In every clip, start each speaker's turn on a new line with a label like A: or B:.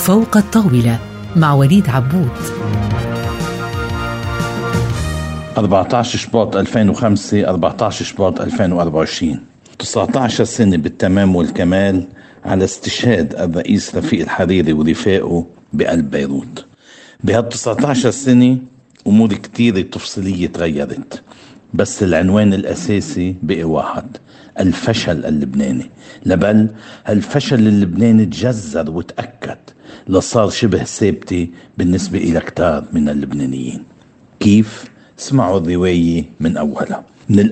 A: فوق الطاولة مع وليد عبود.
B: 14 شباط 2005 14 شباط 2024، 19 سنة بالتمام والكمال على استشهاد الرئيس رفيق الحريري ورفاقه بقلب بيروت. بهال 19 سنة أمور كتيرة تفصيلية تغيرت، بس العنوان الأساسي بقي واحد: الفشل اللبناني. لبل الفشل اللبناني تجذر وتأكد لصار شبه ثابتة بالنسبة إلى كتار من اللبنانيين. كيف؟ اسمعوا الرواية من أولها. من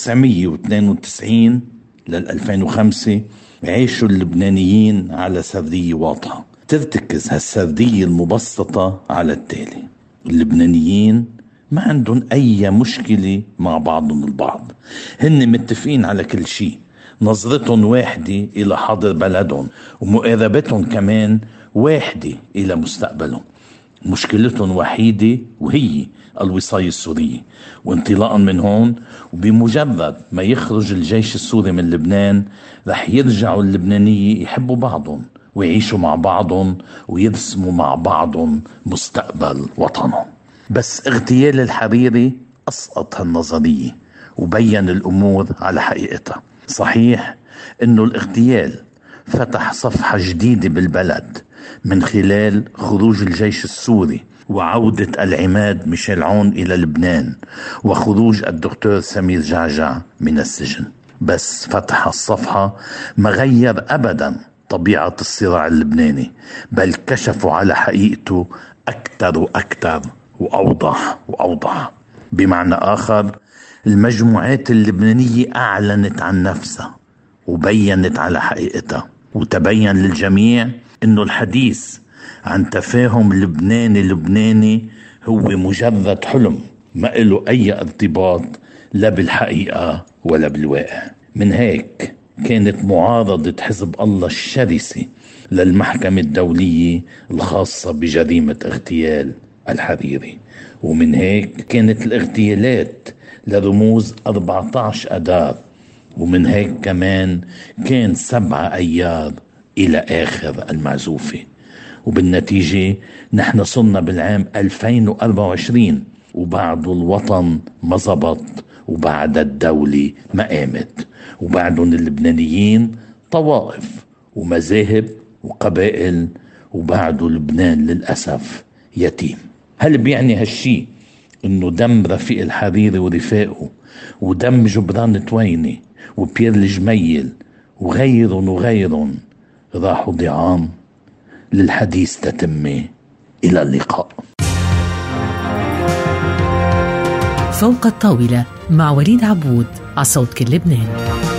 B: 1992 لل 2005 عيشوا اللبنانيين على سردية واضحة، ترتكز هالسردية المبسطة على التالي: اللبنانيين ما عندهم أي مشكلة مع بعضهم البعض، هن متفقين على كل شيء، نظرتهم واحدة إلى حاضر بلدهم، ومقاربتهم كمان واحدة إلى مستقبلهم. مشكلتهم وحيدة وهي الوصاية السورية. وانطلاقا من هون، وبمجرد ما يخرج الجيش السوري من لبنان، رح يرجعوا اللبنانية يحبوا بعضهم ويعيشوا مع بعضهم ويرسموا مع بعضهم مستقبل وطنهم. بس اغتيال الحريري أسقط هالنظرية وبين الأمور على حقيقتها. صحيح إنه الاغتيال فتح صفحة جديدة بالبلد من خلال خروج الجيش السوري وعودة العماد ميشيل عون إلى لبنان وخروج الدكتور سمير جعجع من السجن، بس فتح الصفحة ما غير أبدا طبيعة الصراع اللبناني، بل كشفوا على حقيقته أكثر وأكثر وأوضح وأوضح. بمعنى آخر، المجموعات اللبنانية أعلنت عن نفسها وبينت على حقيقتها، وتبين للجميع إنه الحديث عن تفاهم لبناني هو مجرد حلم ما له أي ارتباط لا بالحقيقة ولا بالواقع. من هيك كانت معارضة حزب الله الشرسة للمحكمة الدولية الخاصة بجريمة اغتيال الحريري، ومن هيك كانت الاغتيالات لرموز 14 أدار، ومن هيك كمان كان 7 أيار إلى آخر المعزوفة. وبالنتيجة نحن صرنا بالعام 2024 وبعد الوطن ما زبط، وبعد الدولة ما قامت، وبعدهم اللبنانيين طوائف ومذاهب وقبائل، وبعده لبنان للأسف يتيم. هل بيعني هالشي إنه دم رفيق الحريري ورفاقه ودم جبران تويني وبيير الجميل وغيرهم راحوا ضيعان؟ للحديث تتمة. إلى اللقاء.
A: فوق الطاولة مع وليد عبود على صوت كل لبنان.